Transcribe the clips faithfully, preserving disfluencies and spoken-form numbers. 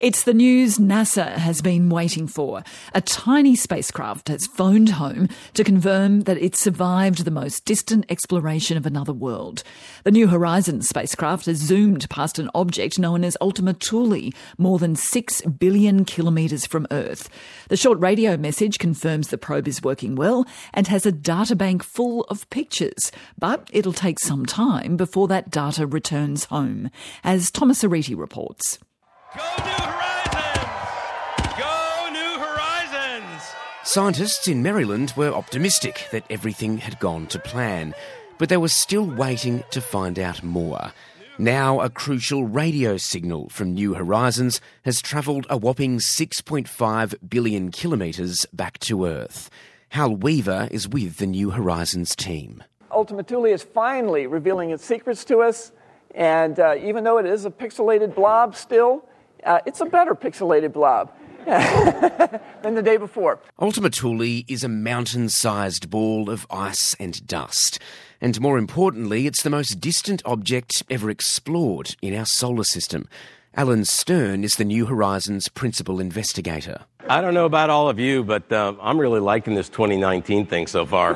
It's the news NASA has been waiting for. A tiny spacecraft has phoned home to confirm that it survived the most distant exploration of another world. The New Horizons spacecraft has zoomed past an object known as Ultima Thule, more than six billion kilometres from Earth. The short radio message confirms the probe is working well and has a databank full of pictures. But it'll take some time before that data returns home, as Thomas Ariti reports. Go New Horizons! Go New Horizons! Scientists in Maryland were optimistic that everything had gone to plan, but they were still waiting to find out more. Now a crucial radio signal from New Horizons has travelled a whopping six point five billion kilometres back to Earth. Hal Weaver is with the New Horizons team. Ultima Thule is finally revealing its secrets to us, and uh, even though it is a pixelated blob still, Uh, it's a better pixelated blob than the day before. Ultima Thule is a mountain-sized ball of ice and dust. And more importantly, it's the most distant object ever explored in our solar system. Alan Stern is the New Horizons principal investigator. I don't know about all of you, but uh, I'm really liking this twenty nineteen thing so far.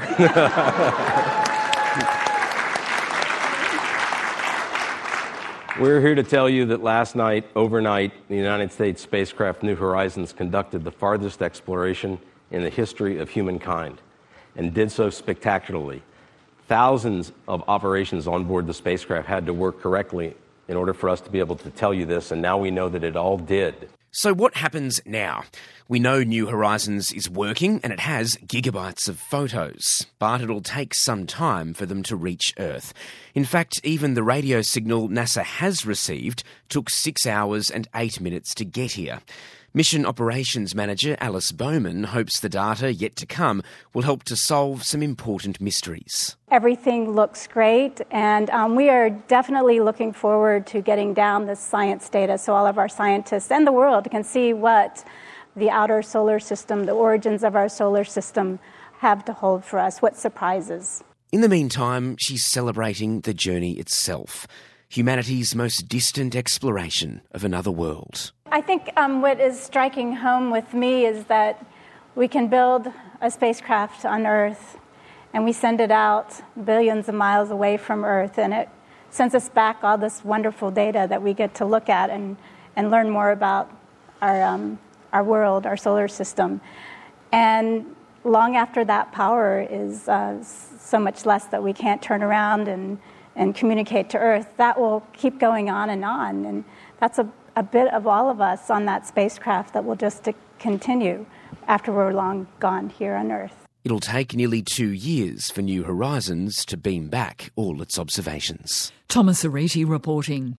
We're here to tell you that last night, overnight, the United States spacecraft New Horizons conducted the farthest exploration in the history of humankind, and did so spectacularly. Thousands of operations on board the spacecraft had to work correctly in order for us to be able to tell you this, and now we know that it all did. So what happens now? We know New Horizons is working and it has gigabytes of photos, but it'll take some time for them to reach Earth. In fact, even the radio signal NASA has received took six hours and eight minutes to get here. Mission Operations Manager Alice Bowman hopes the data yet to come will help to solve some important mysteries. Everything looks great, and um, we are definitely looking forward to getting down this science data so all of our scientists and the world can see what the outer solar system, the origins of our solar system, have to hold for us, what surprises. In the meantime, she's celebrating the journey itself, humanity's most distant exploration of another world. I think um, what is striking home with me is that we can build a spacecraft on Earth and we send it out billions of miles away from Earth, and it sends us back all this wonderful data that we get to look at and, and learn more about our, um, our world, our solar system. And long after that power is uh, so much less that we can't turn around and, and communicate to Earth, that will keep going on and on. And that's a a bit of all of us on that spacecraft that will just continue after we're long gone here on Earth. It'll take nearly two years for New Horizons to beam back all its observations. Thomas Ariti reporting.